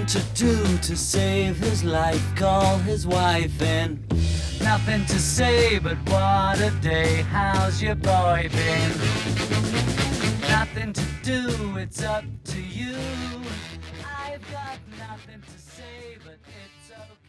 to do to save his life. Call his wife in. Nothing to say but what a day. How's your boy been? Nothing to do, it's up to you. I've got nothing to say, but it's okay.